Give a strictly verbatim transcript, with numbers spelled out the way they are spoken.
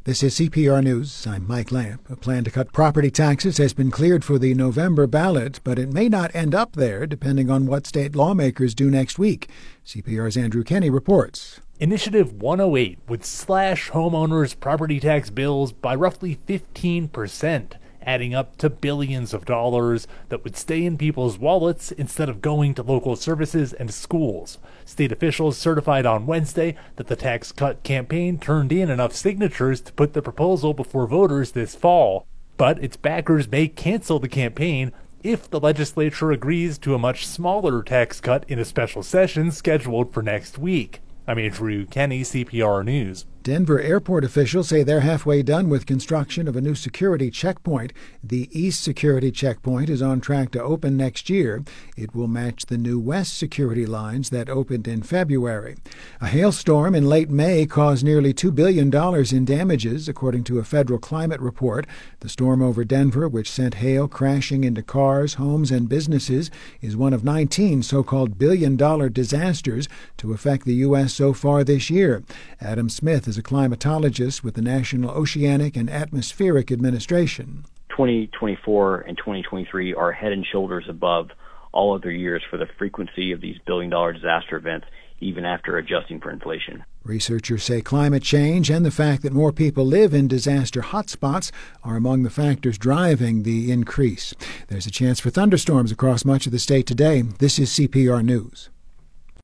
This is C P R News. I'm Mike Lamp. A plan to cut property taxes has been cleared for the November ballot, but it may not end up there depending on what state lawmakers do next week. C P R's Andrew Kenny reports. Initiative one oh eight would slash homeowners' property tax bills by roughly fifteen percent, adding up to billions of dollars that would stay in people's wallets instead of going to local services and schools. State officials certified on Wednesday that the tax cut campaign turned in enough signatures to put the proposal before voters this fall, but its backers may cancel the campaign if the legislature agrees to a much smaller tax cut in a special session scheduled for next week. I'm Andrew Kenny, C P R News. Denver airport officials say they're halfway done with construction of a new security checkpoint. The East Security Checkpoint is on track to open next year. It will match the new West security lines that opened in February. A hailstorm in late May caused nearly two billion dollars in damages, according to a federal climate report. The storm over Denver, which sent hail crashing into cars, homes, and businesses, is one of nineteen so-called billion-dollar disasters to affect the U S so far this year. Adam Smith is a climatologist with the National Oceanic and Atmospheric Administration. twenty twenty-four and twenty twenty-three are head and shoulders above all other years for the frequency of these billion-dollar disaster events, even after adjusting for inflation. Researchers say climate change and the fact that more people live in disaster hotspots are among the factors driving the increase. There's a chance for thunderstorms across much of the state today. This is C P R News.